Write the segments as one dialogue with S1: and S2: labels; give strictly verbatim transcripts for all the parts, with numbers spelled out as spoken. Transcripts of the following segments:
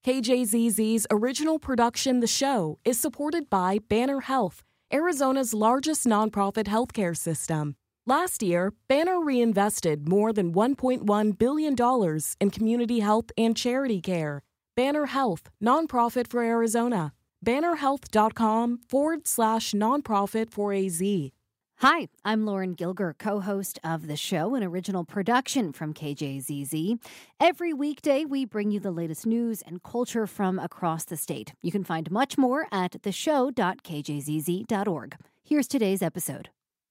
S1: K J Z Z's original production, The Show, is supported by Banner Health, Arizona's largest nonprofit healthcare system. Last year, Banner reinvested more than one point one billion dollars in community health and charity care. Banner Health, nonprofit for Arizona. bannerhealth.com forward slash nonprofit for A Z.
S2: Hi, I'm Lauren Gilger, co-host of The Show, an original production from K J Z Z. Every weekday, we bring you the latest news and culture from across the state. You can find much more at the show dot k j z z dot org. Here's today's episode.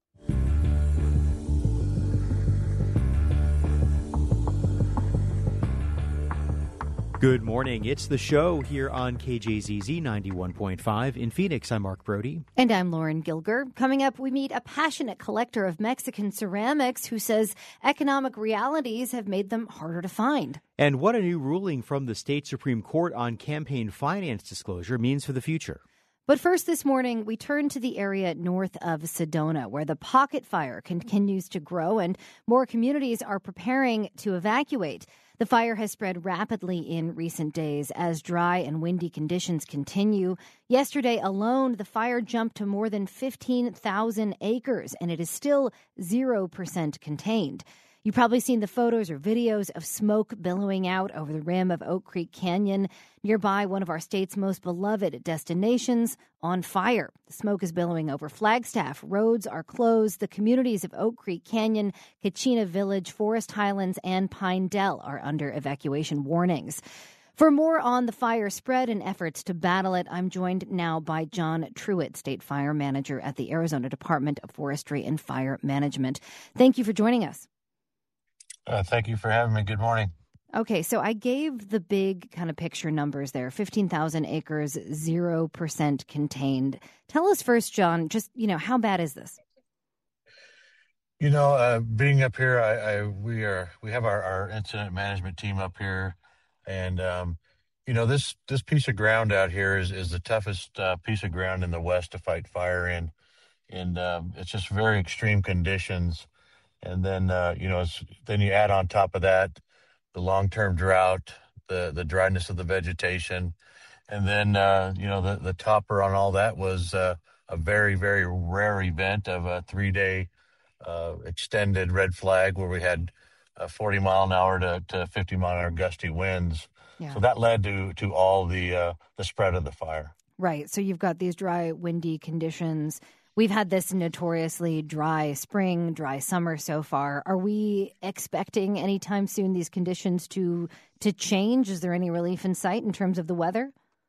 S3: Good morning. It's The Show here on K J Z Z ninety-one point five. In Phoenix, I'm Mark Brody.
S2: And I'm Lauren Gilger. Coming up, we meet a passionate collector of Mexican ceramics who says economic realities have made them harder to find.
S3: And what a new ruling from the state Supreme Court on campaign finance disclosure means for the future.
S2: But first this morning, we turn to the area north of Sedona, where the pocket fire continues to grow and more communities are preparing to evacuate. The fire has spread rapidly in recent days as dry and windy conditions continue. Yesterday alone, the fire jumped to more than fifteen thousand acres, and it is still zero percent contained. You've probably seen the photos or videos of smoke billowing out over the rim of Oak Creek Canyon, nearby one of our state's most beloved destinations, on fire. The smoke is billowing over Flagstaff. Roads are closed. The communities of Oak Creek Canyon, Kachina Village, Forest Highlands, and Pine Dell are under evacuation warnings. For more on the fire spread and efforts to battle it, I'm joined now by John Truitt, State Fire Manager at the Arizona Department of Forestry and Fire Management. Thank you for joining us.
S4: Uh, thank you for having me. Good morning.
S2: Okay, so I gave the big kind of picture numbers there, fifteen thousand acres, zero percent contained. Tell us first, John, just, you know, how bad is this?
S4: You know, uh, being up here, I, I we are we have our, our incident management team up here, and um, you know, this this piece of ground out here is is the toughest uh, piece of ground in the West to fight fire in, and um, it's just very extreme conditions. And then, uh, you know, it's, then you add on top of that the long-term drought, the, the dryness of the vegetation. And then, uh, you know, the, the topper on all that was uh, a very, very rare event of a three-day uh, extended red flag where we had uh, forty mile an hour to, to fifty mile an hour gusty winds. Yeah. So that led to, to all the, uh, the spread of the fire.
S2: Right. So you've got these dry, windy conditions. We've had this notoriously dry spring, dry summer so far. Are we expecting anytime soon these conditions to to change? Is there any relief in sight in terms of the weather?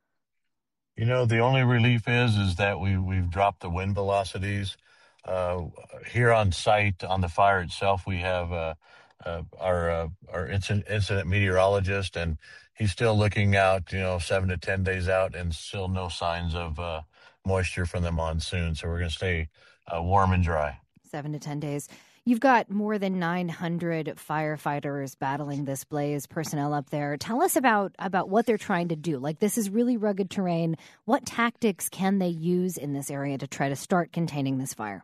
S4: You know, the only relief is is that we, we've dropped the wind velocities. Uh, here on site, on the fire itself, we have uh, uh, our uh, our incident, incident meteorologist, and he's still looking out, you know, seven to ten days out, and still no signs of uh moisture from the monsoon. So we're going to stay uh, warm and dry.
S2: Seven to ten days. You've got more than nine hundred firefighters battling this blaze, personnel up there. Tell us about, about what they're trying to do. Like, this is really rugged terrain. What tactics can they use in this area to try to start containing this fire?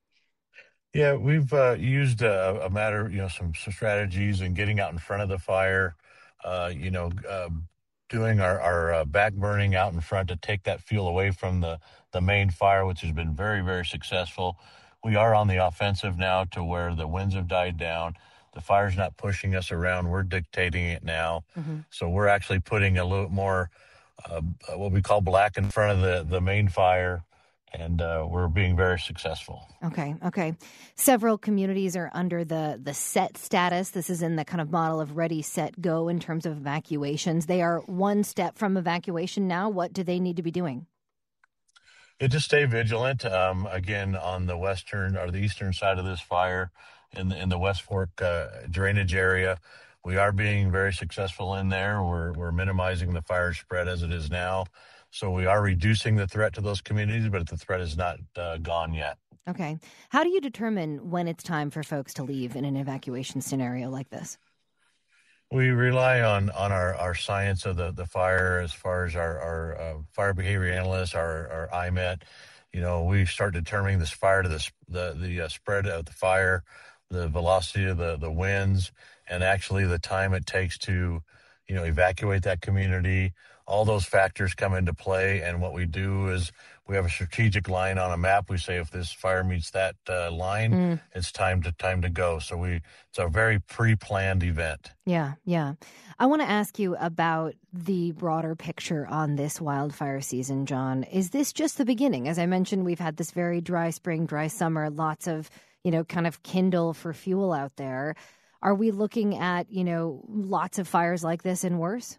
S4: Yeah, we've uh, used a, a matter, you know, some, some strategies and getting out in front of the fire, uh, you know, uh, doing our, our uh, back burning out in front to take that fuel away from the, the main fire, which has been very, very successful. We are on the offensive now to where the winds have died down. The fire's not pushing us around. We're dictating it now. Mm-hmm. So we're actually putting a little more uh, what we call black in front of the, the main fire. And uh, we're being very successful.
S2: Okay, okay. Several communities are under the, the set status. This is in the kind of model of ready, set, go in terms of evacuations. They are one step from evacuation now. What do they need to be doing?
S4: Yeah, just stay vigilant. Um, again, on the western or the eastern side of this fire, in the, in the West Fork uh, drainage area, we are being very successful in there. We're we're minimizing the fire spread as it is now. So we are reducing the threat to those communities, but the threat is not uh, gone yet.
S2: Okay. How do you determine when it's time for folks to leave in an evacuation scenario like this?
S4: We rely on, on our, our science of the, the fire as far as our, our uh, fire behavior analysts, our, our I M E T. You know, we start determining this fire to the, the, the uh, spread of the fire, the velocity of the, the winds, and actually the time it takes to you know, evacuate that community. All those factors come into play. And what we do is we have a strategic line on a map. We say if this fire meets that uh, line, mm. it's time to time to go. So we it's a very pre-planned event.
S2: Yeah, yeah. I want to ask you about the broader picture on this wildfire season, John. Is this just the beginning? As I mentioned, we've had this very dry spring, dry summer, lots of, you know, kind of kindle for fuel out there. Are we looking at, you know, lots of fires like this and worse?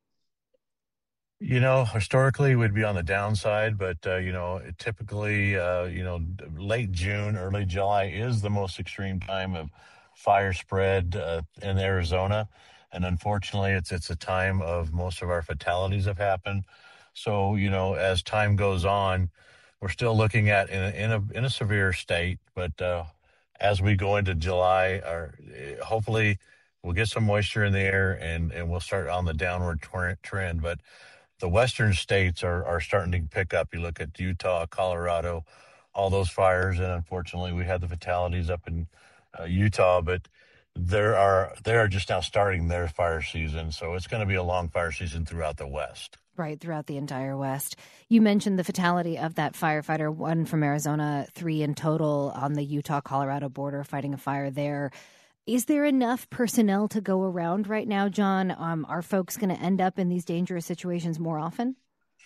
S4: You know, historically, we'd be on the downside, but, uh, you know, typically, uh, you know, late June, early July is the most extreme time of fire spread uh, in Arizona. And unfortunately, it's it's a time of most of our fatalities have happened. So, you know, as time goes on, we're still looking at in a, in a, in a severe state. But uh, as we go into July, our, hopefully we'll get some moisture in the air and, and we'll start on the downward trend. But the western states are, are starting to pick up. You look at Utah, Colorado, all those fires, and unfortunately we had the fatalities up in uh, Utah, but there are they are just now starting their fire season. So it's going to be a long fire season throughout the West.
S2: Right, throughout the entire West. You mentioned the fatality of that firefighter, one from Arizona, three in total on the Utah-Colorado border fighting a fire there. Is there enough personnel to go around right now, John? Um, are folks going to end up in these dangerous situations more often?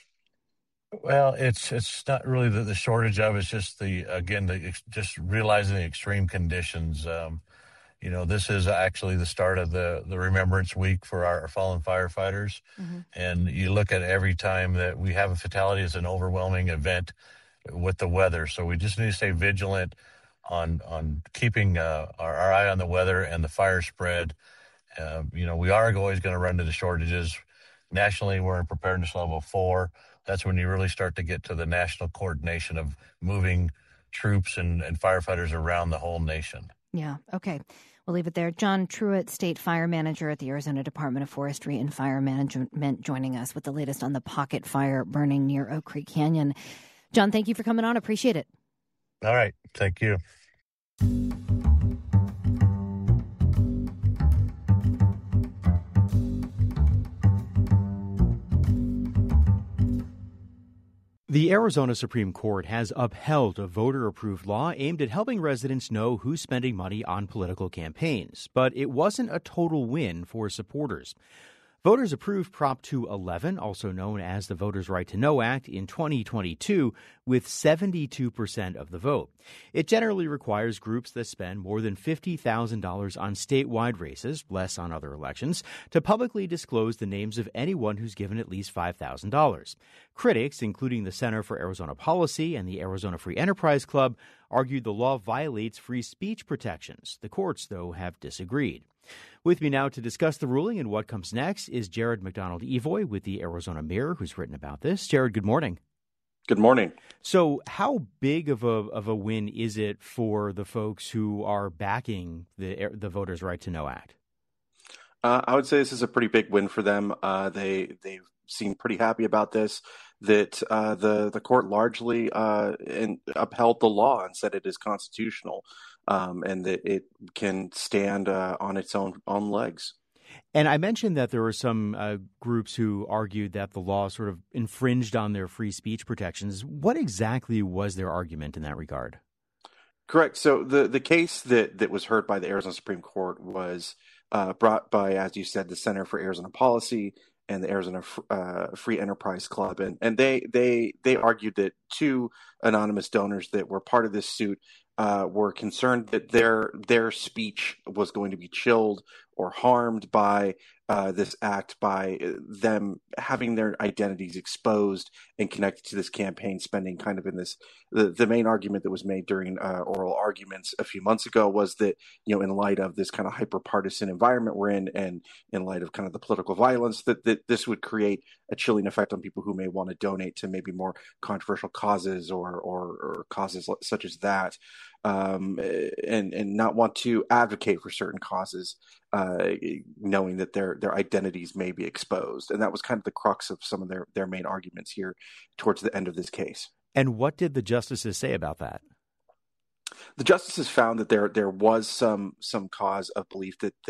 S4: Well, it's it's not really the, the shortage of. It's just the again the just realizing the extreme conditions. Um, you know, this is actually the start of the the Remembrance Week for our fallen firefighters, mm-hmm. and you look at every time that we have a fatality, it's an overwhelming event with the weather. So we just need to stay vigilant on on keeping uh, our, our eye on the weather and the fire spread. Uh, you know, we are always going to run into the shortages. Nationally, we're in preparedness level four. That's when you really start to get to the national coordination of moving troops and, and firefighters around the whole nation.
S2: Yeah, okay. We'll leave it there. John Truitt, State Fire Manager at the Arizona Department of Forestry and Fire Management, joining us with the latest on the pocket fire burning near Oak Creek Canyon. John, thank you for coming on. Appreciate it.
S4: All right. Thank you.
S3: The Arizona Supreme Court has upheld a voter-approved law aimed at helping residents know who's spending money on political campaigns, but it wasn't a total win for supporters. Voters approved Prop two eleven, also known as the Voters' Right to Know Act, in twenty twenty-two with seventy-two percent of the vote. It generally requires groups that spend more than fifty thousand dollars on statewide races, less on other elections, to publicly disclose the names of anyone who's given at least five thousand dollars. Critics, including the Center for Arizona Policy and the Arizona Free Enterprise Club, argued the law violates free speech protections. The courts, though, have disagreed. With me now to discuss the ruling and what comes next is Jared McDonald-Evoy with the Arizona Mirror, who's written about this. Jared, good morning.
S5: Good morning.
S3: So how big of a of a win is it for the folks who are backing the the Voters' Right to Know Act?
S5: Uh, I would say this is a pretty big win for them. Uh, they they seem pretty happy about this. That uh, the the court largely uh, in, upheld the law and said it is constitutional, um, and that it can stand uh, on its own own legs.
S3: And I mentioned that there were some uh, groups who argued that the law sort of infringed on their free speech protections. What exactly was their argument in that regard?
S5: Correct. So the the case that that was heard by the Arizona Supreme Court was uh, brought by, as you said, the Center for Arizona Policy and the Arizona uh, Free Enterprise Club, and and they they they argued that two anonymous donors that were part of this suit uh, were concerned that their their speech was going to be chilled or harmed by uh, this act, by them having their identities exposed and connected to this campaign spending. Kind of in this, the, the main argument that was made during uh, oral arguments a few months ago was that, you know, in light of this kind of hyper partisan environment we're in, and in light of kind of the political violence, that, that this would create a chilling effect on people who may want to donate to maybe more controversial causes or or, or causes such as that, um, and and not want to advocate for certain causes, uh, knowing that their their identities may be exposed. And that was kind of the crux of some of their, their main arguments here towards the end of this case.
S3: And what did the justices say about that?
S5: The justices found that there there was some some cause of belief that that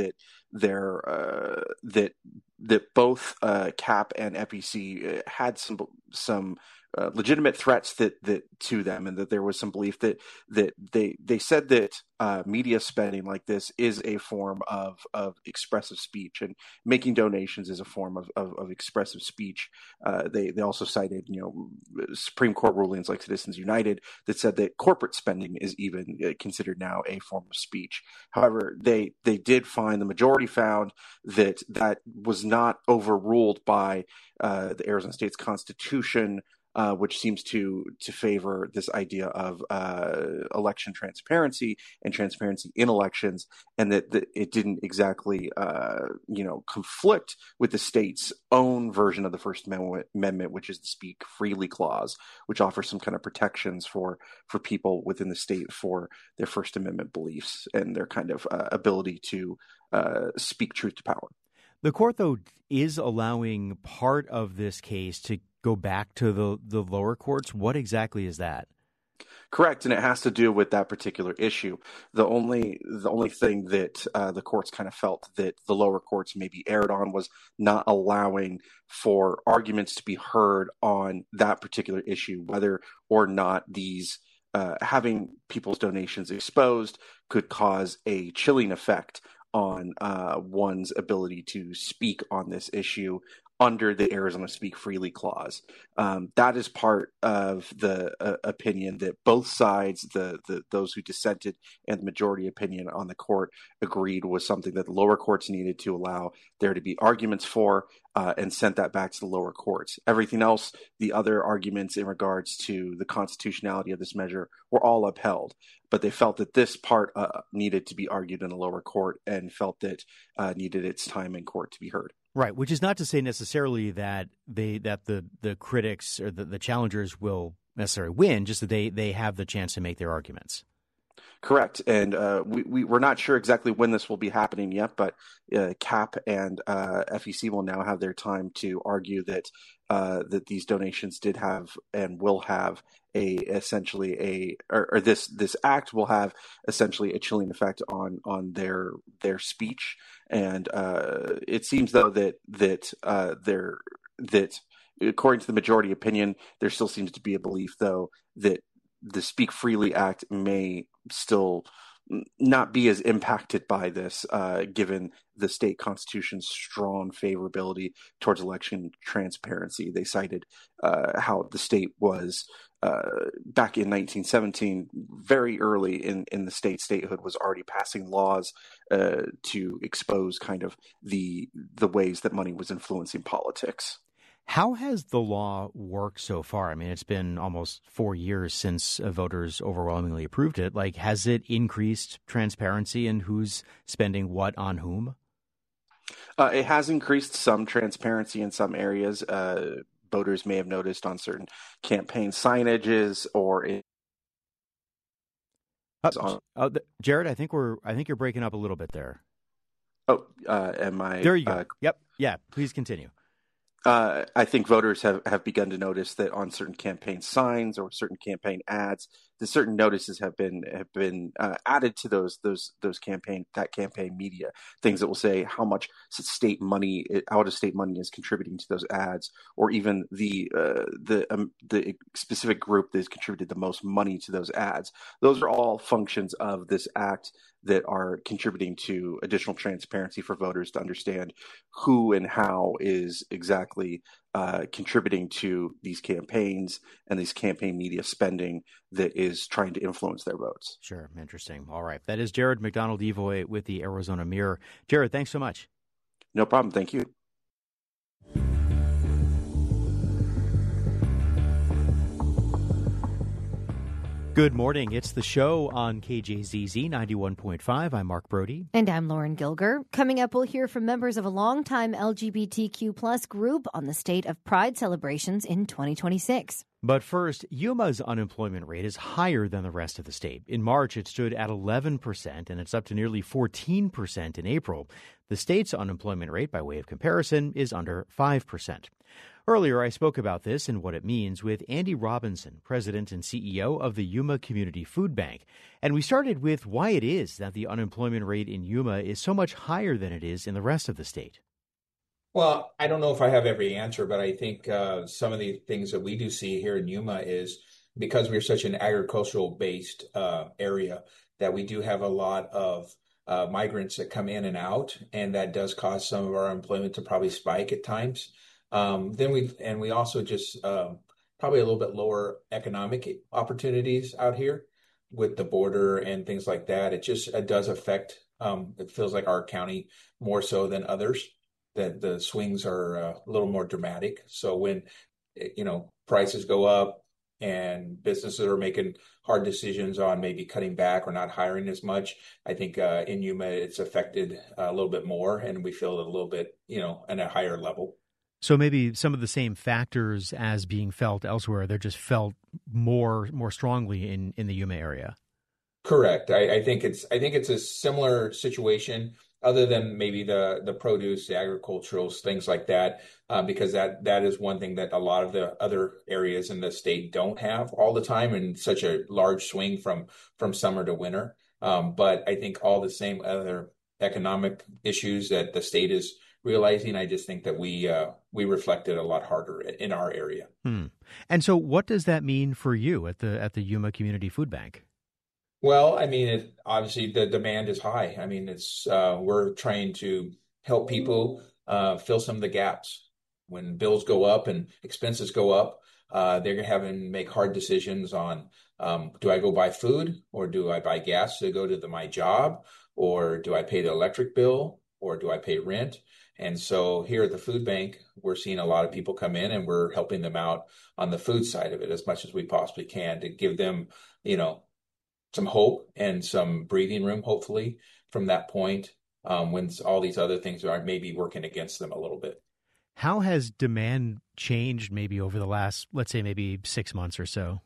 S5: their uh, that that both uh, C A P and F E C had some some uh, legitimate threats that that to them, and that there was some belief that that they they said that uh, media spending like this is a form of of expressive speech, and making donations is a form of of, of expressive speech. Uh, they they also cited you know Supreme Court rulings like Citizens United that said that corporate spending is even considered now a form of speech. However, they they did find, the majority found, that that was not overruled by uh, the Arizona State's Constitution, uh, which seems to to favor this idea of uh, election transparency and transparency in elections, and that, that it didn't exactly uh, you know conflict with the state's own version of the First Amendment, which is the Speak Freely Clause, which offers some kind of protections for for people within the state for their First Amendment beliefs and their kind of uh, ability to uh, speak truth to power.
S3: The court, though, is allowing part of this case to go back to the, the lower courts. What exactly is that?
S5: Correct, and it has to do with that particular issue. The only the only thing that uh, the courts kind of felt that the lower courts maybe erred on was not allowing for arguments to be heard on that particular issue, whether or not these uh, having people's donations exposed could cause a chilling effect on uh, one's ability to speak on this issue under the Arizona Speak Freely Clause. Um, that is part of the uh, opinion that both sides, the, the those who dissented and the majority opinion on the court, agreed was something that the lower courts needed to allow there to be arguments for, uh, and sent that back to the lower courts. Everything else, the other arguments in regards to the constitutionality of this measure, were all upheld. But they felt that this part uh, needed to be argued in the lower court, and felt that uh, needed its time in court to be heard.
S3: Right, which is not to say necessarily that they that the, the critics or the, the challengers will necessarily win, just that they, they have the chance to make their arguments.
S5: Correct, and uh, we, we, we're not sure exactly when this will be happening yet, but uh, C A P and uh, F E C will now have their time to argue that uh, that these donations did have and will have a essentially a or, or this this act will have essentially a chilling effect on on their their speech, and uh, it seems though that that uh, they're that according to the majority opinion, there still seems to be a belief though that the Speak Freely Act may still not be as impacted by this, uh, given the state constitution's strong favorability towards election transparency. They cited uh, how the state was, uh, back in nineteen seventeen, very early in, in the state statehood, was already passing laws uh, to expose kind of the the ways that money was influencing politics.
S3: How has the law worked so far? I mean, it's been almost four years since voters overwhelmingly approved it. Like, has it increased transparency in who's spending what on whom?
S5: Uh, it has increased some transparency in some areas. Uh, voters may have noticed on certain campaign signages or in.
S3: Uh, uh, Jared, I think we're. I think you're breaking up a little bit there.
S5: Oh, uh, am I?
S3: There you go.
S5: Uh,
S3: yep. Yeah. Please continue.
S5: Uh, I think voters have, have begun to notice that on certain campaign signs or certain campaign ads, the certain notices have been have been uh, added to those those those campaign that campaign media, things that will say how much state money, out of state money, is contributing to those ads, or even the uh, the um, the specific group that has contributed the most money to those ads. Those are all functions of this act that are contributing to additional transparency for voters to understand who and how is exactly uh, contributing to these campaigns and these campaign media spending that is trying to influence their votes.
S3: Sure. Interesting. All right. That is Jared McDonald-Evoy with the Arizona Mirror. Jared, thanks so much.
S5: No problem. Thank you.
S3: Good morning. It's the show on K J Z Z ninety-one point five. I'm Mark Brody.
S2: And I'm Lauren Gilger. Coming up, we'll hear from members of a longtime L G B T Q plus group on the state of Pride celebrations in twenty twenty-six.
S3: But first, Yuma's unemployment rate is higher than the rest of the state. In March, it stood at eleven percent, and it's up to nearly fourteen percent in April. The state's unemployment rate, by way of comparison, is under five percent. Earlier, I spoke about this and what it means with Andy Robinson, president and C E O of the Yuma Community Food Bank. And we started with why it is that the unemployment rate in Yuma is so much higher than it is in the rest of the state.
S6: Well, I don't know if I have every answer, but I think uh, some of the things that we do see here in Yuma is because we're such an agricultural-based uh, area that we do have a lot of uh, migrants that come in and out, and that does cause some of our employment to probably spike at times. Um, then we and we also just um, probably a little bit lower economic opportunities out here with the border and things like that. It just it does affect. Um, it feels like our county more so than others. That the swings are uh, a little more dramatic. So when you know prices go up and businesses are making hard decisions on maybe cutting back or not hiring as much, I think uh, in Yuma it's affected a little bit more, and we feel it a little bit you know at a higher level.
S3: So maybe some of the same factors as being felt elsewhere, they're just felt more more strongly in, in the Yuma area.
S6: Correct. I, I think it's I think it's a similar situation, other than maybe the the produce, the agriculturals, things like that, uh, because that that is one thing that a lot of the other areas in the state don't have all the time, and such a large swing from from summer to winter. Um, but I think all the same other economic issues that the state is realizing, I just think that we uh, we reflected a lot harder in our area.
S3: Hmm. And so, what does that mean for you at the at the Yuma Community Food Bank?
S6: Well, I mean, it, obviously the demand is high. I mean, it's uh, we're trying to help people uh, fill some of the gaps. When bills go up and expenses go up, uh, they're having to make hard decisions on um, do I go buy food, or do I buy gas to go to the, my job, or do I pay the electric bill, or do I pay rent? And so here at the food bank, we're seeing a lot of people come in, and we're helping them out on the food side of it as much as we possibly can to give them, you know, some hope and some breathing room, hopefully, from that point um, when all these other things are maybe working against them a little bit.
S3: How has demand changed maybe over the last, let's say, maybe six months or so?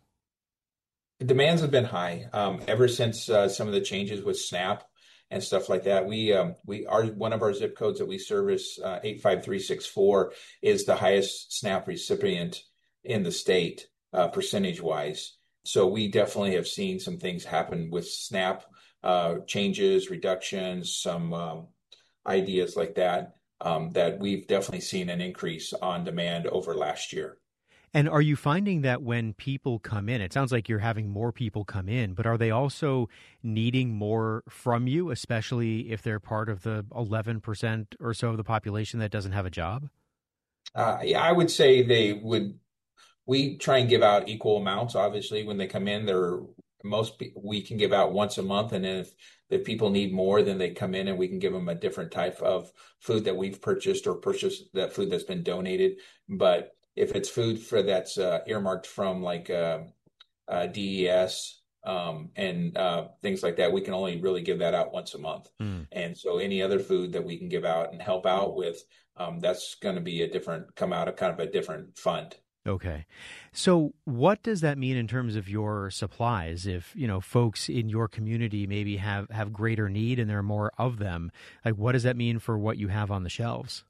S6: The demands have been high um, ever since uh, some of the changes with SNAP and stuff like that. We um, we are one of our zip codes that we service, uh, eight five three six four, is the highest SNAP recipient in the state, uh, percentage wise. So we definitely have seen some things happen with SNAP uh, changes, reductions, some um, ideas like that, um, that we've definitely seen an increase on demand over last year.
S3: And are you finding that when people come in, it sounds like you're having more people come in, but are they also needing more from you, especially if they're part of the eleven percent or so of the population that doesn't have a job?
S6: Uh, yeah, I would say they would. We try and give out equal amounts. Obviously, when they come in, they're most we can give out once a month, and then if if people need more, then they come in and we can give them a different type of food that we've purchased or purchased that food that's been donated. But if it's food for that's uh, earmarked from like uh, uh, D E S um, and uh, things like that, we can only really give that out once a month. Mm. And so any other food that we can give out and help out with, um, that's going to be a different come out of kind of a different fund.
S3: Okay. So what does that mean in terms of your supplies? If, you know, folks in your community maybe have, have greater need and there are more of them, like what does that mean for what you have on the shelves?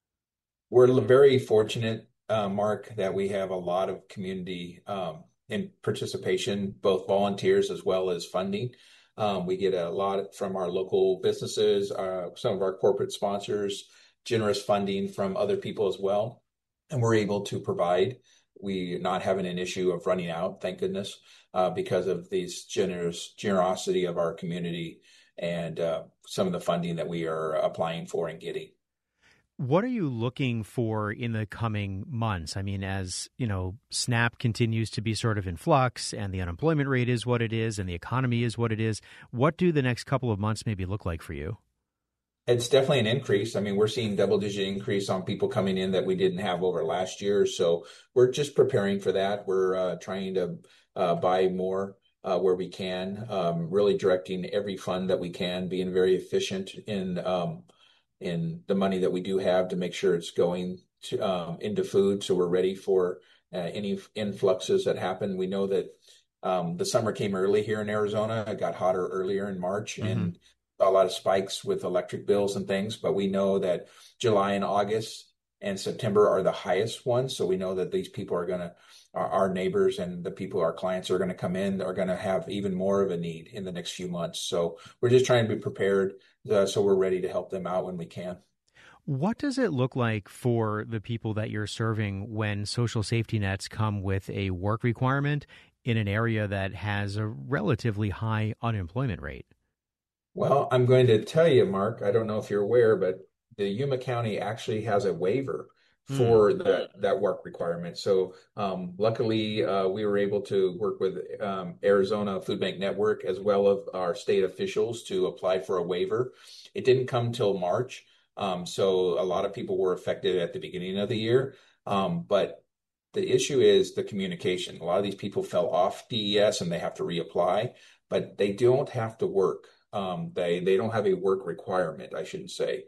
S6: We're very fortunate, uh, Mark, that we have a lot of community um, in participation, both volunteers as well as funding. Um, we get a lot from our local businesses, uh, some of our corporate sponsors, generous funding from other people as well. And we're able to provide. We not having an issue of running out, thank goodness, uh, because of these generous generosity of our community and uh, some of the funding that we are applying for and getting.
S3: What are you looking for in the coming months? I mean, as you know, SNAP continues to be sort of in flux, and the unemployment rate is what it is, and the economy is what it is. What do the next couple of months maybe look like for you?
S6: It's definitely an increase. I mean, we're seeing double-digit increase on people coming in that we didn't have over last year. So we're just preparing for that. We're uh, trying to uh, buy more uh, where we can, um, really directing every fund that we can, being very efficient in um, in the money that we do have to make sure it's going to, um, into food. So we're ready for uh, any influxes that happen. We know that um, the summer came early here in Arizona. It got hotter earlier in March, mm-hmm. and a lot of spikes with electric bills and things, but we know that July and August and September are the highest ones. So we know that these people are going to, our, our neighbors and the people, our clients are going to come in, are going to have even more of a need in the next few months. So we're just trying to be prepared uh, so we're ready to help them out when we can.
S3: What does it look like for the people that you're serving when social safety nets come with a work requirement in an area that has a relatively high unemployment rate?
S6: Well, I'm going to tell you, Mark, I don't know if you're aware, but the Yuma County actually has a waiver for mm. that, that work requirement. So um, luckily, uh, we were able to work with um, Arizona Food Bank Network as well as our state officials to apply for a waiver. It didn't come till March. Um, so a lot of people were affected at the beginning of the year. Um, but the issue is the communication. A lot of these people fell off D E S and they have to reapply, but they don't have to work. Um, they, they don't have a work requirement, I shouldn't say,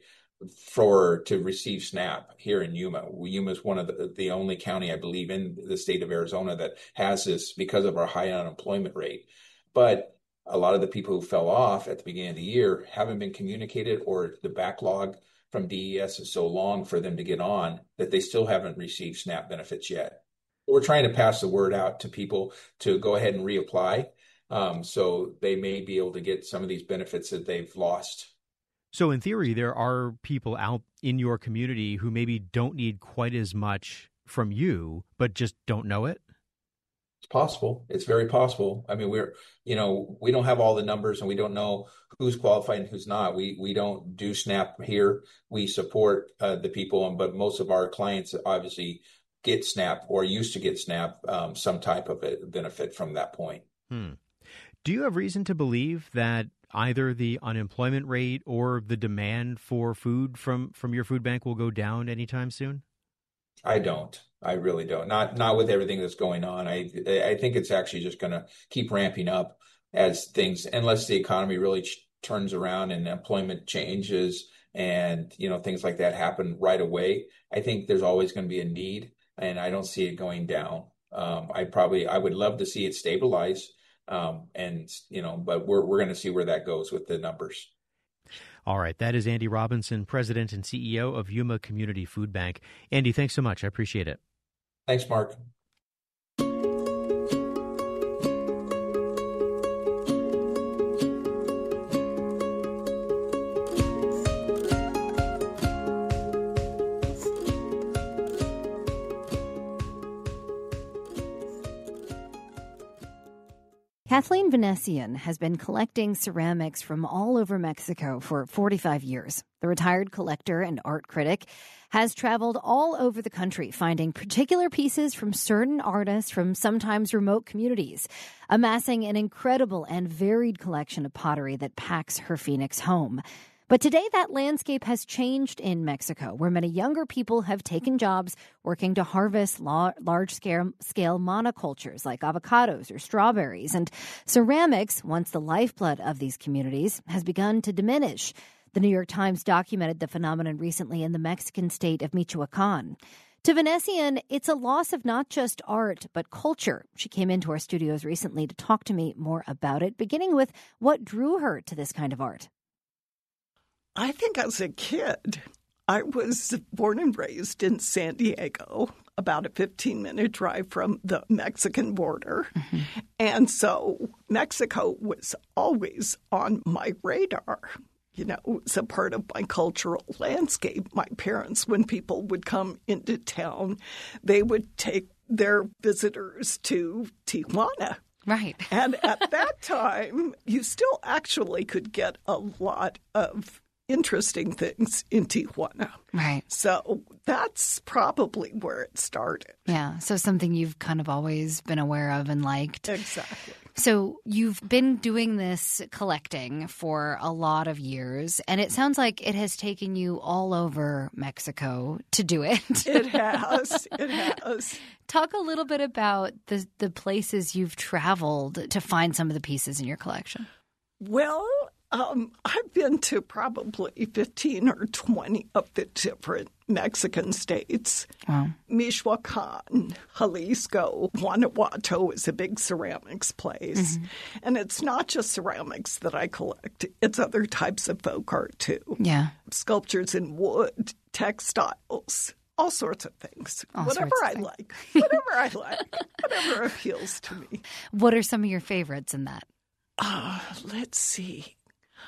S6: for to receive SNAP here in Yuma. Yuma is one of the, the only county, I believe, in the state of Arizona that has this because of our high unemployment rate. But a lot of the people who fell off at the beginning of the year haven't been communicated, or the backlog from D E S is so long for them to get on that they still haven't received SNAP benefits yet. We're trying to pass the word out to people to go ahead and reapply, um, so they may be able to get some of these benefits that they've lost.
S3: So in theory, there are people out in your community who maybe don't need quite as much from you, but just don't know it?
S6: It's possible. It's very possible. I mean, we're, you know, we don't have all the numbers and we don't know who's qualified and who's not. We we don't do SNAP here. We support uh, the people, but most of our clients obviously get SNAP or used to get SNAP, um, some type of a benefit from that point.
S3: Hmm. Do you have reason to believe that either the unemployment rate or the demand for food from, from your food bank will go down anytime soon?
S6: I don't. I really don't. Not not with everything that's going on. I I think it's actually just going to keep ramping up as things, unless the economy really ch- turns around and employment changes and, you know, things like that happen right away. I think there's always going to be a need, and I don't see it going down. Um, I probably I would love to see it stabilize, um, and you know, but we're we're going to see where that goes with the numbers.
S3: All right. That is Andy Robinson, President and C E O of Yuma Community Food Bank. Andy, thanks so much. I appreciate it.
S6: Thanks, Mark.
S2: Kathleen Venesian has been collecting ceramics from all over Mexico for forty-five years. The retired collector and art critic has traveled all over the country, finding particular pieces from certain artists from sometimes remote communities, amassing an incredible and varied collection of pottery that packs her Phoenix home. But today that landscape has changed in Mexico, where many younger people have taken jobs working to harvest large-scale scale monocultures like avocados or strawberries. And ceramics, once the lifeblood of these communities, has begun to diminish. The New York Times documented the phenomenon recently in the Mexican state of Michoacan. To Venesian, it's a loss of not just art, but culture. She came into our studios recently to talk to me more about it, beginning with what drew her to this kind of art.
S7: I think as a kid, I was born and raised in San Diego, about a fifteen-minute drive from the Mexican border. Mm-hmm. And so Mexico was always on my radar. You know, it was a part of my cultural landscape. My parents, when people would come into town, they would take their visitors to Tijuana.
S2: Right.
S7: And at that time, you still actually could get a lot of interesting things in Tijuana.
S2: Right.
S7: So that's probably where it started.
S2: Yeah. So something you've kind of always been aware of and liked.
S7: Exactly.
S2: So you've been doing this collecting for a lot of years, and it sounds like it has taken you all over Mexico to do it.
S7: It has. It has.
S2: Talk a little bit about the, the places you've traveled to find some of the pieces in your collection.
S7: Well, Um, I've been to probably fifteen or twenty of the different Mexican states.
S2: Wow.
S7: Michoacan, Jalisco, Guanajuato is a big ceramics place. Mm-hmm. And it's not just ceramics that I collect. It's other types of folk art, too.
S2: Yeah.
S7: Sculptures in wood, textiles, all sorts of things.
S2: All
S7: whatever
S2: sorts of
S7: I
S2: things.
S7: like. Whatever I like. Whatever appeals to me.
S2: What are some of your favorites in that?
S7: Uh, let's see.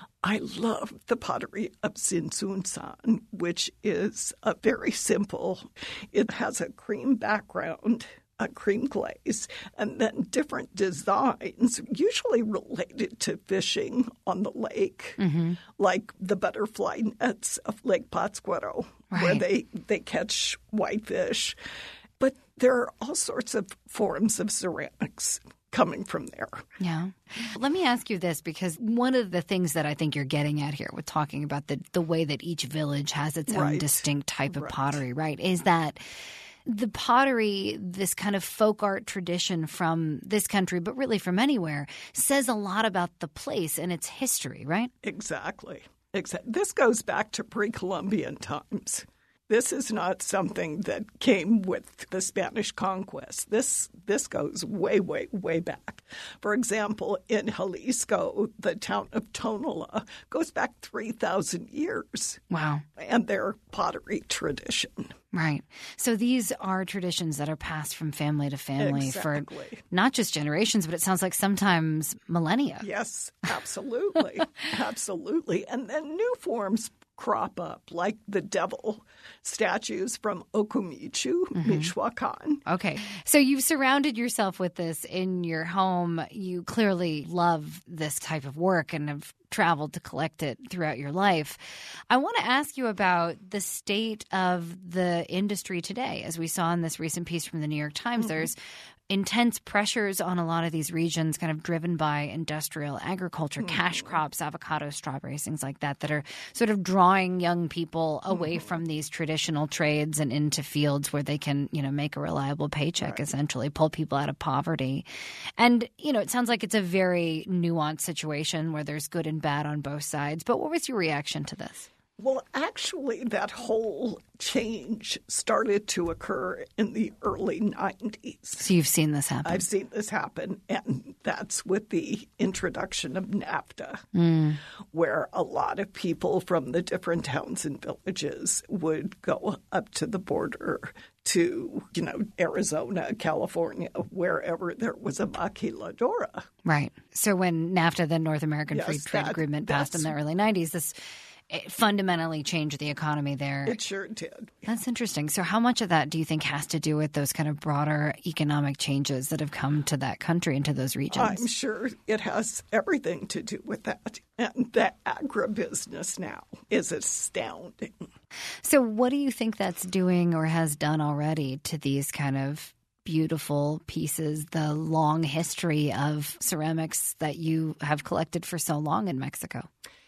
S7: I love the pottery of Tsintzunsan, which is a very simple. It has a cream background, a cream glaze, and then different designs, usually related to fishing on the lake, mm-hmm. like the butterfly nets of Lake Pátzcuaro, right. where they, they catch whitefish. But there are all sorts of forms of ceramics coming from there.
S2: Yeah. Let me ask you this, because one of the things that I think you're getting at here with talking about the, the way that each village has its
S7: right.
S2: own distinct type of
S7: right.
S2: pottery, right, is that the pottery, this kind of folk art tradition from this country, but really from anywhere, says a lot about the place and its history, right?
S7: Exactly. Exactly. This goes back to pre-Columbian times. This is not something that came with the Spanish conquest. This this goes way, way, way back. For example, in Jalisco, the town of Tonala goes back three thousand years.
S2: Wow.
S7: And their pottery tradition.
S2: Right. So these are traditions that are passed from family to family
S7: exactly.
S2: for not just generations, but it sounds like sometimes millennia.
S7: Yes, absolutely. Absolutely. And then new forms crop up, like the devil statues from Okumichu, mm-hmm. Michoacan.
S2: Okay. So you've surrounded yourself with this in your home. You clearly love this type of work and have traveled to collect it throughout your life. I want to ask you about the state of the industry today. As we saw in this recent piece from the New York Times, mm-hmm. there's intense pressures on a lot of these regions kind of driven by industrial agriculture, mm-hmm. cash crops, avocados, strawberries, things like that, that are sort of drawing young people away mm-hmm. from these traditional trades and into fields where they can, you know, make a reliable paycheck, right. essentially, pull people out of poverty. And, you know, it sounds like it's a very nuanced situation where there's good and bad on both sides. But what was your reaction to this?
S7: Well, actually, that whole change started to occur in the early nineties.
S2: So you've seen this happen?
S7: I've seen this happen, and that's with the introduction of NAFTA,
S2: mm.
S7: where a lot of people from the different towns and villages would go up to the border to, you know, Arizona, California, wherever there was a maquiladora.
S2: Right. So when NAFTA, the North American
S7: yes,
S2: Free Trade
S7: that,
S2: Agreement, passed in the early nineties, this it fundamentally changed the economy there.
S7: It sure did.
S2: That's interesting. So how much of that do you think has to do with those kind of broader economic changes that have come to that country and to those regions?
S7: I'm sure it has everything to do with that. And the agribusiness now is astounding.
S2: So what do you think that's doing or has done already to these kind of beautiful pieces, the long history of ceramics that you have collected for so long in Mexico?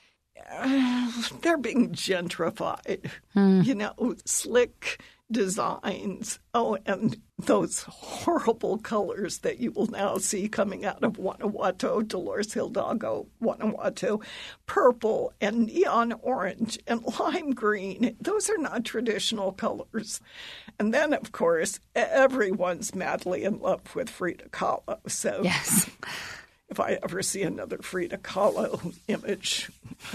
S7: Uh, they're being gentrified,
S2: hmm.
S7: you know, slick designs. Oh, and those horrible colors that you will now see coming out of Guanajuato, Dolores Hidalgo, Guanajuato, purple and neon orange and lime green. Those are not traditional colors. And then, of course, everyone's madly in love with Frida Kahlo. So
S2: yes.
S7: If I ever see another Frida Kahlo image.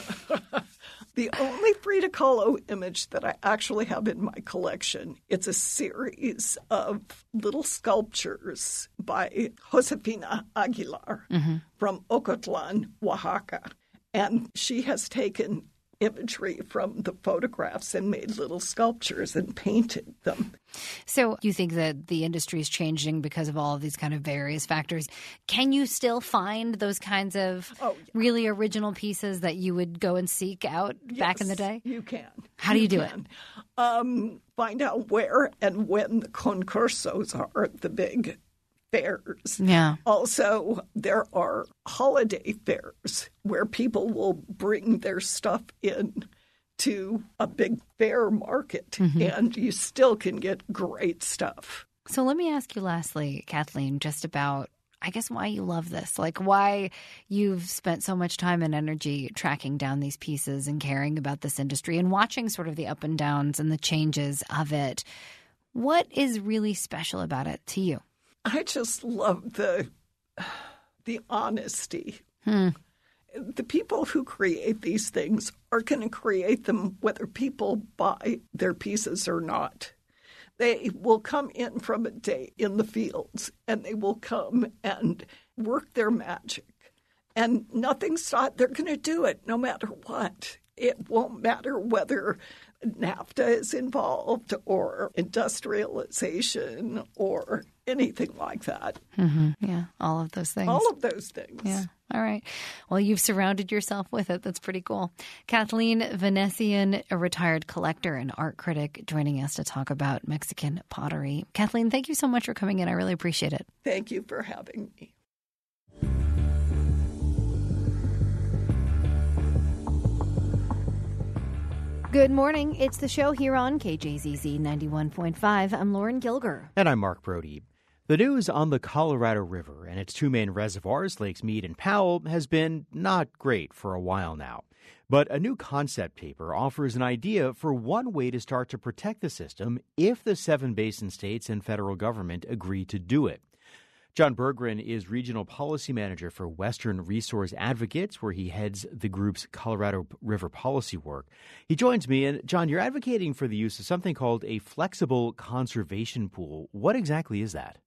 S7: The only Frida Kahlo image that I actually have in my collection, it's a series of little sculptures by Josefina Aguilar mm-hmm. from Ocotlan, Oaxaca. And she has taken imagery from the photographs and made little sculptures and painted them.
S2: So you think that the industry is changing because of all of these kind of various factors. Can you still find those kinds of oh, yeah. really original pieces that you would go and seek out
S7: yes,
S2: back in the day?
S7: You can.
S2: How do you, you do
S7: can. it? Um, find out where and when the concursos are, the big fairs.
S2: Yeah.
S7: Also, there are holiday fairs where people will bring their stuff in to a big fair market, mm-hmm. and you still can get great stuff.
S2: So let me ask you lastly, Kathleen, just about, I guess, why you love this, like why you've spent so much time and energy tracking down these pieces and caring about this industry and watching sort of the up and downs and the changes of it. What is really special about it to you?
S7: I just love the the honesty.
S2: Hmm.
S7: The people who create these things are going to create them whether people buy their pieces or not. They will come in from a day in the fields, and they will come and work their magic. And nothing stopped. They're going to do it no matter what. It won't matter whether NAFTA is involved or industrialization or anything like that.
S2: Mm-hmm. Yeah, all of those things.
S7: All of those things.
S2: Yeah. All right. Well, you've surrounded yourself with it. That's pretty cool. Kathleen Venesian, a retired collector and art critic, joining us to talk about Mexican pottery. Kathleen, thank you so much for coming in. I really appreciate it.
S7: Thank you for having me.
S2: Good morning. It's the show here on K J Z Z ninety-one point five. I'm Lauren Gilger.
S3: And I'm Mark Brody. The news on the Colorado River and its two main reservoirs, Lakes Mead and Powell, has been not great for a while now. But a new concept paper offers an idea for one way to start to protect the system if the seven basin states and federal government agree to do it. John Berggren is Regional Policy Manager for Western Resource Advocates, where he heads the group's Colorado River policy work. He joins me. And, John, you're advocating for the use of something called a flexible conservation pool. What exactly is that?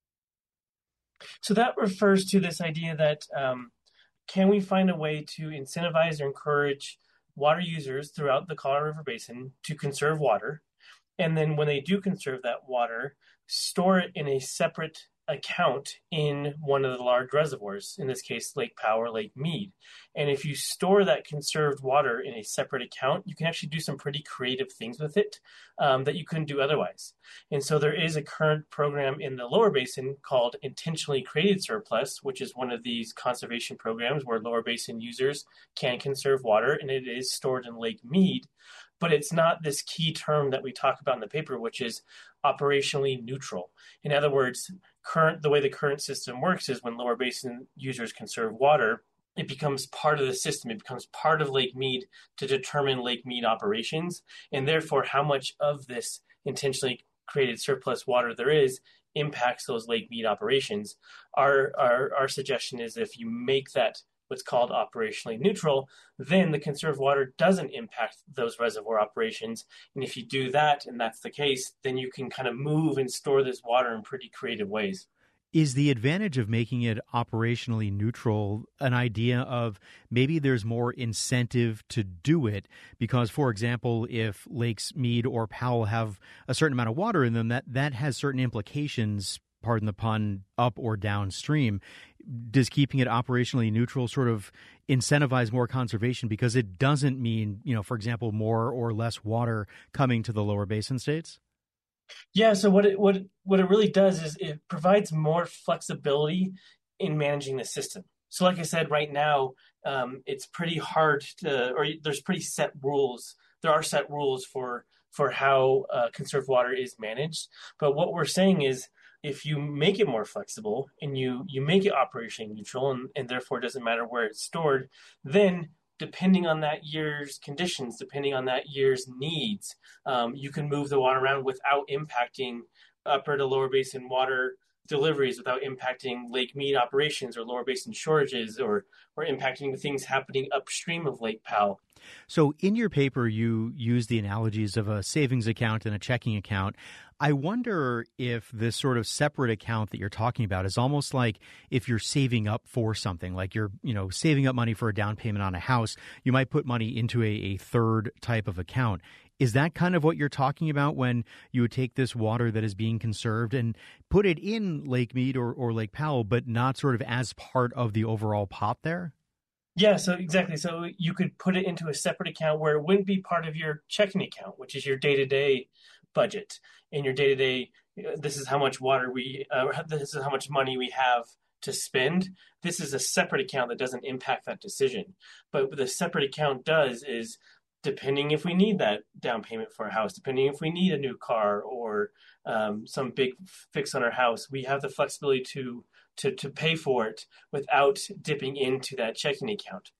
S8: So that refers to this idea that um, can we find a way to incentivize or encourage water users throughout the Colorado River Basin to conserve water, and then when they do conserve that water, store it in a separate account in one of the large reservoirs, in this case, Lake Powell or Lake Mead. And if you store that conserved water in a separate account, you can actually do some pretty creative things with it um, that you couldn't do otherwise. And so there is a current program in the lower basin called Intentionally Created Surplus, which is one of these conservation programs where lower basin users can conserve water, and it is stored in Lake Mead. But it's not this key term that we talk about in the paper, which is operationally neutral. In other words, current the way the current system works is when lower basin users conserve water, it becomes part of the system. It becomes part of Lake Mead to determine Lake Mead operations, and therefore how much of this intentionally created surplus water there is impacts those Lake Mead operations. Our, our, our suggestion is if you make that what's called operationally neutral, then the conserved water doesn't impact those reservoir operations. And if you do that, and that's the case, then you can kind of move and store this water in pretty creative ways.
S3: Is the advantage of making it operationally neutral an idea of maybe there's more incentive to do it? Because, for example, if Lakes Mead or Powell have a certain amount of water in them, that, that has certain implications, pardon the pun, up or downstream. Does keeping it operationally neutral sort of incentivize more conservation because it doesn't mean, you know, for example, more or less water coming to the lower basin states?
S8: Yeah, so what it what it, what it really does is it provides more flexibility in managing the system. So like I said, right now, um, it's pretty hard to, or there's pretty set rules. There are set rules for for how uh, conserved water is managed. But what we're saying is, if you make it more flexible and you, you make it operationally neutral and, and therefore it doesn't matter where it's stored, then depending on that year's conditions, depending on that year's needs, um, you can move the water around without impacting upper to lower basin water deliveries, without impacting Lake Mead operations or lower basin shortages, or or impacting the things happening upstream of Lake Powell.
S3: So in your paper, you use the analogies of a savings account and a checking account. I wonder if this sort of separate account that you're talking about is almost like if you're saving up for something, like you're, you know, saving up money for a down payment on a house, you might put money into a, a third type of account. Is that kind of what you're talking about when you would take this water that is being conserved and put it in Lake Mead or, or Lake Powell, but not sort of as part of the overall pot there?
S8: Yeah, so exactly. So you could put it into a separate account where it wouldn't be part of your checking account, which is your day-to-day budget. In your day-to-day, this is how much water we, uh, this is how much money we have to spend. This is a separate account that doesn't impact that decision. But what the separate account does is, depending if we need that down payment for a house, depending if we need a new car or um, some big fix on our house, we have the flexibility to to to pay for it without dipping into that checking account.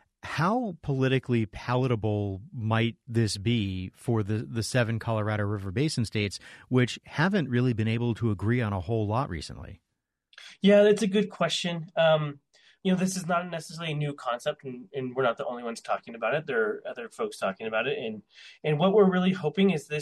S3: How politically palatable might this be for the, the seven Colorado River Basin states, which haven't really been able to agree on a whole lot recently?
S8: Yeah, that's a good question. Um, you know, this is not necessarily a new concept, and, and we're not the only ones talking about it. There are other folks talking about it. And, and what we're really hoping is this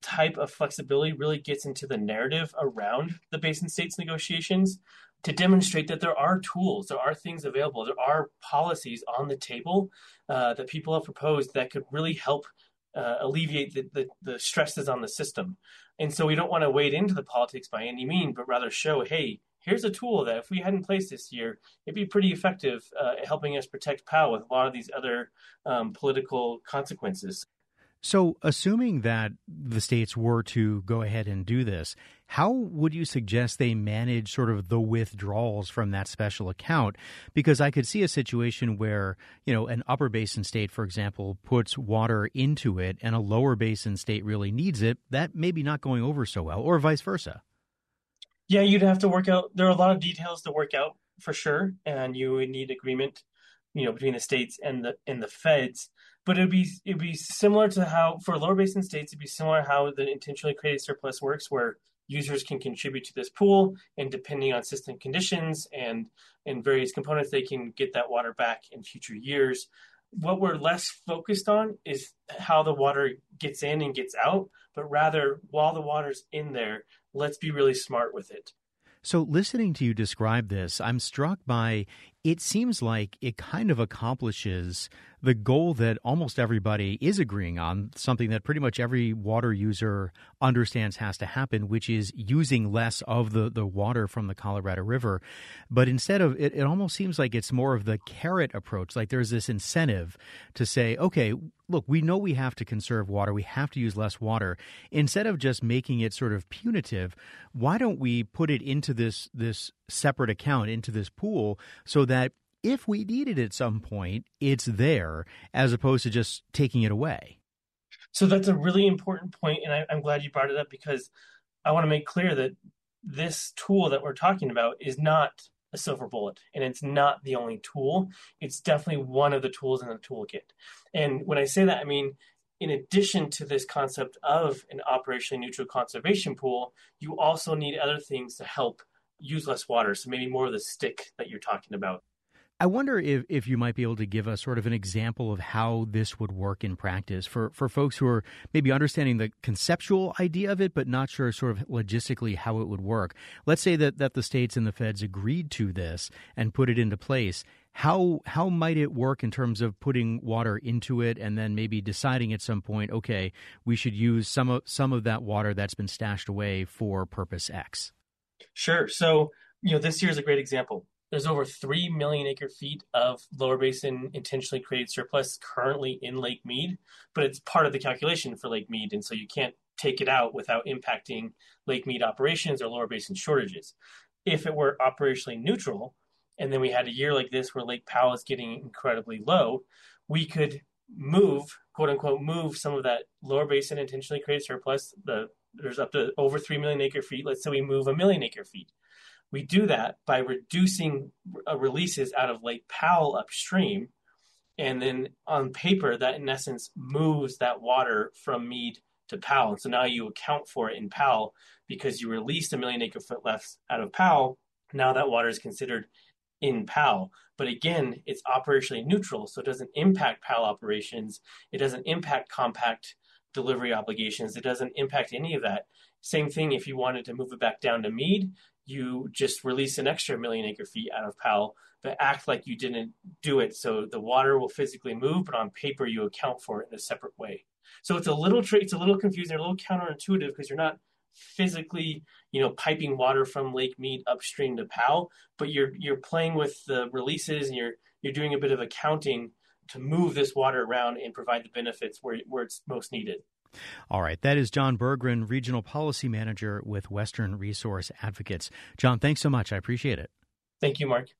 S8: type of flexibility really gets into the narrative around the basin states negotiations to demonstrate that there are tools, there are things available, there are policies on the table uh, that people have proposed that could really help uh, alleviate the, the, the stresses on the system. And so we don't want to wade into the politics by any means, but rather show, hey, here's a tool that if we had in place this year, it'd be pretty effective uh, at helping us protect P A L with a lot of these other um, political consequences.
S3: So assuming that the states were to go ahead and do this, how would you suggest they manage sort of the withdrawals from that special account? Because I could see a situation where, you know, an upper basin state, for example, puts water into it and a lower basin state really needs it. That may be not going over so well, or vice versa.
S8: Yeah, you'd have to work out. There are a lot of details to work out for sure, and you would need agreement, you know, between the states and the and the feds. But it'd be it'd be similar to how for lower basin states, it'd be similar to how the intentionally created surplus works, where users can contribute to this pool, and depending on system conditions and and various components, they can get that water back in future years. What we're less focused on is how the water gets in and gets out, but rather while the water's in there, let's be really smart with it.
S3: So listening to you describe this, I'm struck by it seems like it kind of accomplishes the goal that almost everybody is agreeing on, something that pretty much every water user understands has to happen, which is using less of the, the water from the Colorado River. But instead of it, it almost seems like it's more of the carrot approach. Like there's this incentive to say, okay, look, we know we have to conserve water. We have to use less water. Instead of just making it sort of punitive, why don't we put it into this this separate account, into this pool, so that if we need it at some point, it's there, as opposed to just taking it away?
S8: So that's a really important point, and I, I'm glad you brought it up, because I want to make clear that this tool that we're talking about is not a silver bullet, and it's not the only tool. It's definitely one of the tools in the toolkit. And when I say that, I mean, in addition to this concept of an operationally neutral conservation pool, you also need other things to help use less water. So maybe more of the stick that you're talking about.
S3: I wonder if, if you might be able to give us sort of an example of how this would work in practice for, for folks who are maybe understanding the conceptual idea of it, but not sure sort of logistically how it would work. Let's say that, that the states and the feds agreed to this and put it into place. How how might it work in terms of putting water into it and then maybe deciding at some point, okay, we should use some of, some of that water that's been stashed away for purpose X?
S8: Sure. So, you know, this year is a great example. There's over three million acre feet of lower basin intentionally created surplus currently in Lake Mead, but it's part of the calculation for Lake Mead. And so you can't take it out without impacting Lake Mead operations or lower basin shortages. If it were operationally neutral, and then we had a year like this where Lake Powell is getting incredibly low, we could move, quote unquote, move some of that lower basin intentionally created surplus. The There's up to over three million acre feet. Let's say we move a million acre feet. We do that by reducing uh, releases out of Lake Powell upstream. And then on paper, that in essence moves that water from Mead to Powell. And so now you account for it in Powell because you released a million acre foot less out of Powell. Now that water is considered in Powell. But again, it's operationally neutral, so it doesn't impact Powell operations. It doesn't impact compact delivery obligations. It doesn't impact any of that. Same thing if you wanted to move it back down to Mead, you just release an extra million acre feet out of Powell, but act like you didn't do it. So the water will physically move, but on paper you account for it in a separate way. So it's a little trick, it's a little confusing, a little counterintuitive because you're not physically, you know, piping water from Lake Mead upstream to Powell, but you're you're playing with the releases and you're you're doing a bit of accounting to move this water around and provide the benefits where where it's most needed.
S3: All right. That is John Berggren, Regional Policy Manager with Western Resource Advocates. John, thanks so much. I appreciate it.
S8: Thank you, Mark.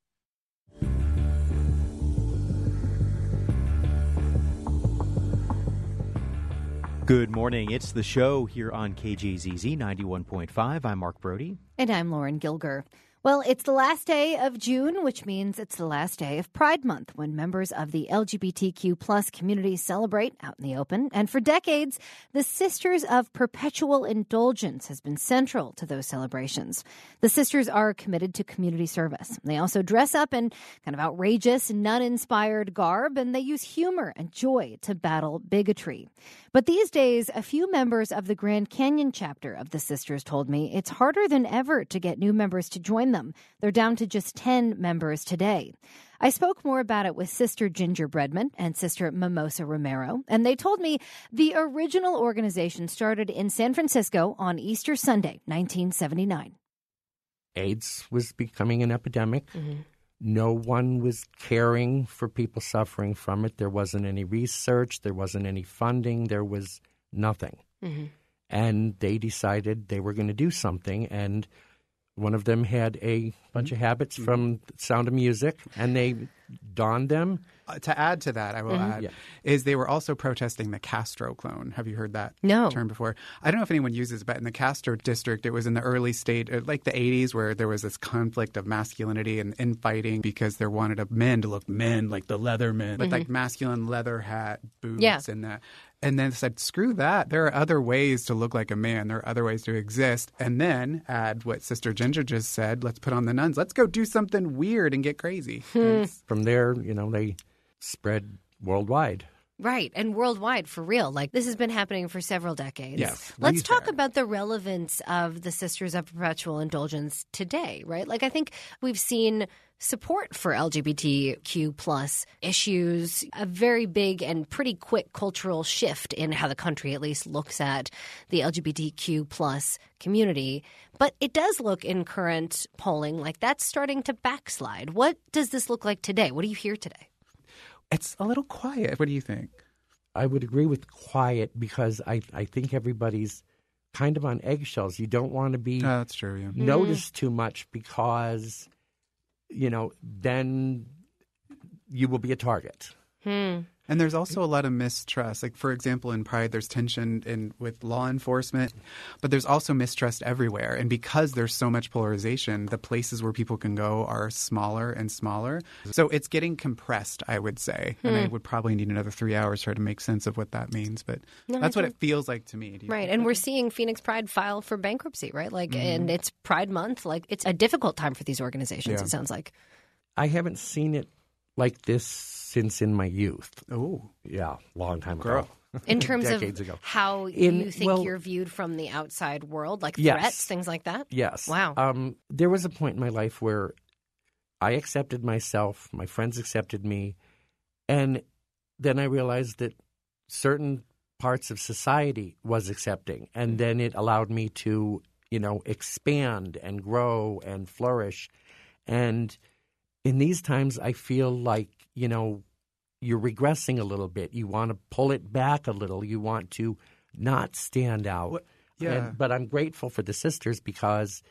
S3: Good morning. It's The Show here on K J Z Z ninety-one point five. I'm Mark Brody.
S2: And I'm Lauren Gilger. Well, it's the last day of June, which means it's the last day of Pride Month, when members of the L G B T Q plus community celebrate out in the open. And for decades, the Sisters of Perpetual Indulgence has been central to those celebrations. The sisters are committed to community service. They also dress up in kind of outrageous, nun-inspired garb, and they use humor and joy to battle bigotry. But these days, a few members of the Grand Canyon chapter of the Sisters told me it's harder than ever to get new members to join them. They're down to just ten members today. I spoke more about it with Sister Ginger Breadman and Sister Mimosa Romero, and they told me the original organization started in San Francisco on Easter Sunday, nineteen seventy-nine.
S9: AIDS was becoming an epidemic. Mm-hmm. No one was caring for people suffering from it. There wasn't any research. There wasn't any funding. There was nothing. Mm-hmm. And they decided they were going to do something. And one of them had a bunch of habits mm-hmm. from Sound of Music, and they donned them.
S10: Uh, to add to that, I will mm-hmm. add, yeah. is they were also protesting the Castro clone. Have you heard that
S2: no.
S10: term before? I don't know if anyone uses it, but in the Castro district, it was in the early state, like the eighties, where there was this conflict of masculinity and infighting because they wanted a men to look men, like the leather men, but mm-hmm. like masculine leather hat, boots,
S2: yeah.
S10: and that. And then said, screw that. There are other ways to look like a man. There are other ways to exist. And then add what Sister Ginger just said, let's put on the nuns. Let's go do something weird and get crazy.
S2: Hmm.
S9: From there, you know, they spread worldwide.
S2: Right. And worldwide, for real. Like, this has been happening for several decades.
S10: Yes.
S2: Let's talk about the relevance of the Sisters of Perpetual Indulgence today, right? Like, I think we've seen support for L G B T Q plus issues, a very big and pretty quick cultural shift in how the country at least looks at the L G B T Q plus community. But it does look in current polling like that's starting to backslide. What does this look like today? What do you hear today?
S10: It's a little quiet. What do you think?
S9: I would agree with quiet because I, I think everybody's kind of on eggshells. You don't want to be
S10: oh, that's true, yeah.
S9: noticed mm-hmm. too much because, you know, then you will be a target.
S2: Hmm.
S10: And there's also a lot of mistrust. Like, for example, in Pride, there's tension in with law enforcement, but there's also mistrust everywhere. And because there's so much polarization, the places where people can go are smaller and smaller. So it's getting compressed, I would say. Hmm. And I would probably need another three hours to try to make sense of what that means. But no, that's what it feels like to me.
S2: Right. And we're seeing Phoenix Pride file for bankruptcy, right? Like, mm-hmm. and it's Pride Month. Like, it's a difficult time for these organizations,
S10: yeah.
S2: it sounds like.
S9: I haven't seen it like this since in my youth.
S10: Oh.
S9: Yeah, long time
S10: Girl.
S9: ago.
S2: In terms of
S9: ago.
S2: how
S9: in,
S2: you think
S9: well,
S2: you're viewed from the outside world, like
S9: yes.
S2: threats, things like that?
S9: Yes.
S2: Wow.
S9: Um, there was a point in my life where I accepted myself, my friends accepted me, and then I realized that certain parts of society was accepting, and then it allowed me to, you know, expand and grow and flourish. And in these times, I feel like, you know, you're regressing a little bit. You want to pull it back a little. You want to not stand out.
S10: What? Yeah.
S9: And, but I'm grateful for the sisters because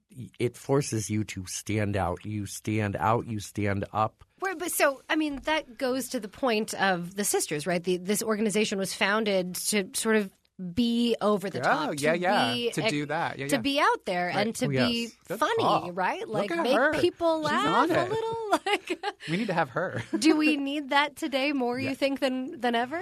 S9: it forces you to stand out. You stand out. You stand up.
S2: Well, but so, I mean, that goes to the point of the sisters, right? The, this organization was founded to sort of be over the top.
S10: Oh, yeah,
S2: to
S10: yeah.
S2: Be,
S10: to do that. Yeah,
S2: to
S10: yeah.
S2: be out there
S10: right.
S2: and to
S9: oh,
S2: be
S9: yes.
S10: Good
S2: funny,
S10: call.
S2: right? Like,
S10: Look at
S2: make
S10: her.
S2: people
S10: She's
S2: laugh
S10: on
S2: a
S10: it.
S2: little. Like,
S10: we need to have her.
S2: do we need that today more,
S10: yeah.
S2: you think, than than ever?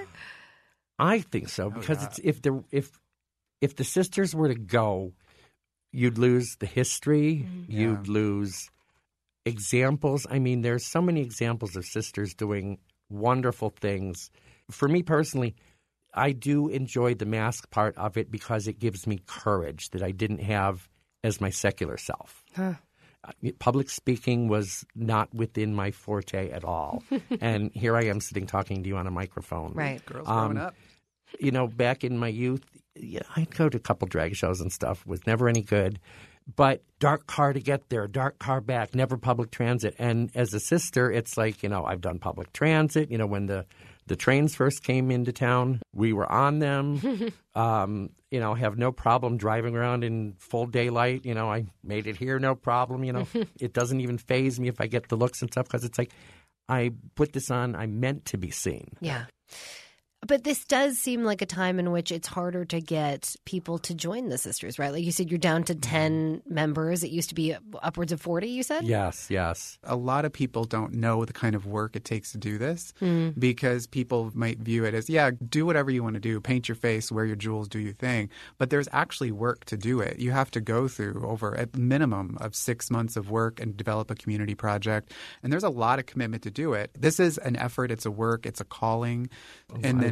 S9: I think so because
S10: oh, yeah.
S9: it's, if the if if the sisters were to go, you'd lose the history.
S2: Mm-hmm.
S9: You'd
S10: yeah.
S9: lose examples. I mean, there's so many examples of sisters doing wonderful things. For me personally, I do enjoy the mask part of it because it gives me courage that I didn't have as my secular self.
S2: Huh.
S9: Uh, public speaking was not within my forte at all. And here I am sitting talking to you on a microphone.
S2: Right.
S10: Girls
S9: Um,
S10: growing up.
S9: You know, back in my youth, yeah, I'd go to a couple drag shows and stuff. Was never any good. But dark car to get there, dark car back, never public transit. And as a sister, it's like, you know, I've done public transit. You know, when the, the trains first came into town, we were on them. um, you know, have no problem driving around in full daylight. You know, I made it here, no problem. You know, it doesn't even faze me if I get the looks and stuff because it's like I put this on. I'm meant to be seen.
S2: Yeah. But this does seem like a time in which it's harder to get people to join the sisters, right? Like you said, you're down to ten members. It used to be upwards of forty, you said?
S9: Yes, yes.
S10: A lot of people don't know the kind of work it takes to do this
S2: mm.
S10: because people might view it as, yeah, do whatever you want to do. Paint your face, wear your jewels, do your thing. But there's actually work to do it. You have to go through over a minimum of six months of work and develop a community project. And there's a lot of commitment to do it. This is an effort. It's a work. It's a calling.
S9: Oh,
S10: and
S9: I
S10: then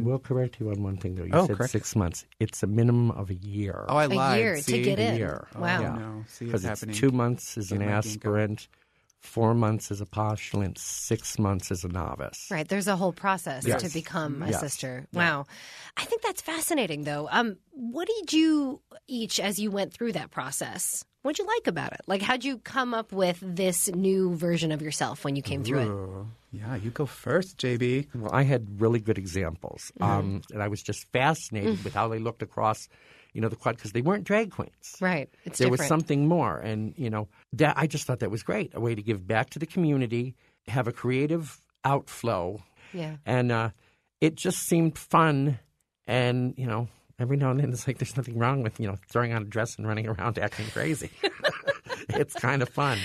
S9: will correct you on one thing, though. You
S10: Oh,
S9: said
S10: correct.
S9: six months. It's a minimum of a year.
S10: Oh, I
S2: A
S10: lied.
S2: year to
S10: See?
S2: get
S9: a
S2: in.
S9: year.
S2: Wow.
S10: Oh,
S9: Yeah.
S10: no. See, it's
S9: Because it's
S10: happening.
S9: two months as
S10: Get
S9: an
S10: my ginkgo.
S9: aspirant, four months as a postulant, six months as a novice.
S2: Right. There's a whole process
S9: Yes.
S2: to become a
S9: Yes.
S2: sister. Wow. I think that's fascinating, though. Um, what did you each, as you went through that process, what'd you like about it? Like, how'd you come up with this new version of yourself when you came through it?
S10: Ooh. Yeah, you go first, J B.
S9: Well, I had really good examples, um, and I was just fascinated with how they looked across, you know, the quad, because they weren't drag queens.
S2: Right. It's
S9: There
S2: different.
S9: was something more, and you know, that I just thought that was great, a way to give back to the community, have a creative outflow,
S2: Yeah.
S9: and uh, it just seemed fun. And you know, every now and then it's like there's nothing wrong with you know throwing on a dress and running around acting crazy. It's kind of fun,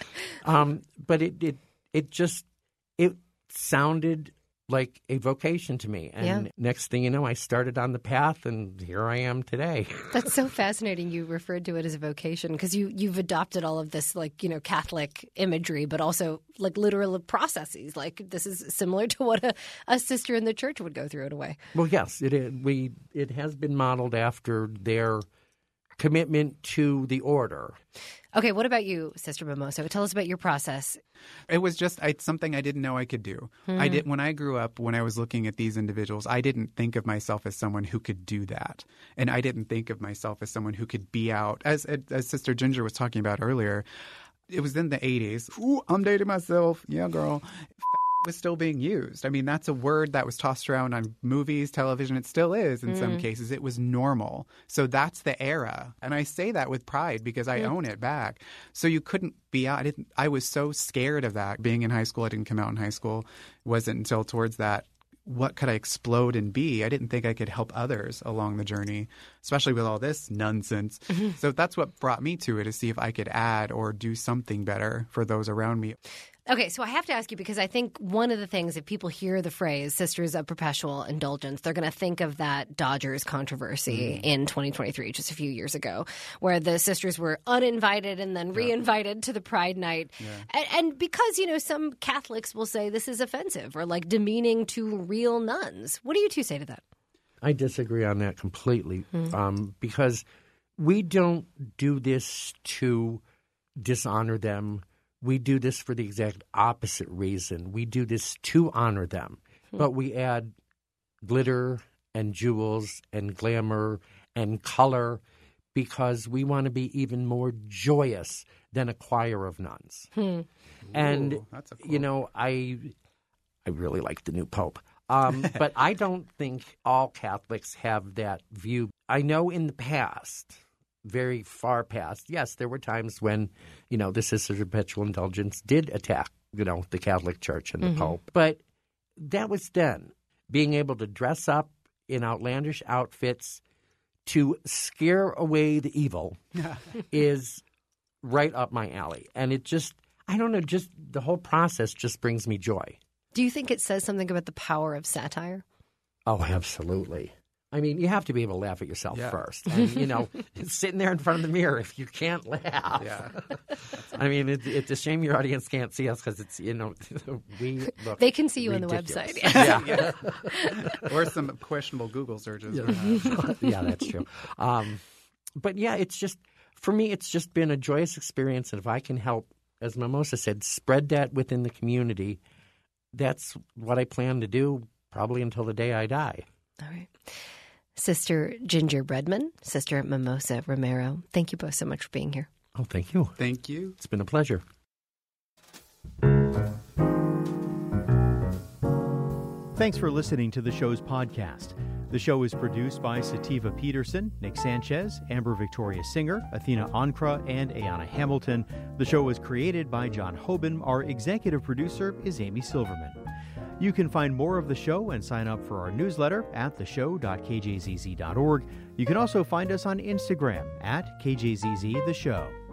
S9: um, but it it it just it sounded like a vocation to me. And
S2: Yeah.
S9: next thing you know, I started on the path, and here I am today.
S2: That's so fascinating. You referred to it as a vocation because you, you've adopted all of this, like, you know, Catholic imagery, but also like literal processes. Like this is similar to what a, a sister in the church would go through in a way.
S9: Well, yes, it is. We it has been modeled after their commitment to the order.
S2: Okay, what about you, Sister Mimosa? Tell us about your process.
S10: It was just I, something I didn't know I could do. I did when I grew up. When I was looking at these individuals, I didn't think of myself as someone who could do that, and I didn't think of myself as someone who could be out. As as Sister Ginger was talking about earlier, it was in the eighties. Ooh, I'm dating myself. Yeah, girl. Was still being used. I mean, that's a word that was tossed around on movies, television. It still is in mm. some cases. It was normal. So that's the era. And I say that with pride because I mm. own it back. So you couldn't be out. I, didn't, I was so scared of that. Being in high school, I didn't come out in high school. It wasn't until towards that, what could I explode and be? I didn't think I could help others along the journey, especially with all this nonsense. Mm-hmm. So that's what brought me to it, to see if I could add or do something better for those around me.
S2: Okay, so I have to ask you because I think one of the things, if people hear the phrase Sisters of Perpetual Indulgence, they're going to think of that Dodgers controversy mm. in twenty twenty-three, just a few years ago, where the sisters were uninvited and then re-invited yeah. to the Pride Night. Yeah. And, and because, you know, some Catholics will say this is offensive or like demeaning to real nuns. What do you two say to that?
S9: I disagree on that completely mm. um, because we don't do this to dishonor them. We do this for the exact opposite reason. We do this to honor them, hmm. but we add glitter and jewels and glamour and color because we want to be even more joyous than a choir of nuns.
S2: Hmm.
S9: And,
S10: Ooh, that's a cool.
S9: you know, I I really like the new Pope. Um, but I don't think all Catholics have that view. I know in the past – very far past. Yes, there were times when, you know, the Sisters of Perpetual Indulgence did attack, you know, the Catholic Church and the mm-hmm. Pope. But that was then. Being able to dress up in outlandish outfits to scare away the evil is right up my alley. And it just, I don't know, just the whole process just brings me joy.
S2: Do you think it says something about the power of satire?
S9: Oh, absolutely. I mean, you have to be able to laugh at yourself
S10: yeah.
S9: first. And, you know, sitting there in front of the mirror, if you can't laugh.
S10: Yeah.
S9: I mean, it, it's a shame your audience can't see us because it's, you know, we look
S2: They can see you
S9: ridiculous.
S2: on the website.
S9: Yeah.
S10: yeah. Or some questionable Google searches.
S9: Yeah, yeah that's true. Um, but, yeah, it's just, for me, it's just been a joyous experience. And if I can help, as Mimosa said, spread that within the community, that's what I plan to do probably until the day I die.
S2: All right. Sister Ginger Bredman, Sister Mimosa Romero, thank you both so much for being here.
S9: Oh, thank you.
S10: Thank you.
S9: It's been a pleasure.
S3: Thanks for listening to the show's podcast. The show is produced by Sativa Peterson, Nick Sanchez, Amber Victoria Singer, Athena Ankra, and Ayana Hamilton. The show was created by John Hoban. Our executive producer is Amy Silverman. You can find more of the show and sign up for our newsletter at the show dot k j z z dot org. You can also find us on Instagram at K J Z Z The Show.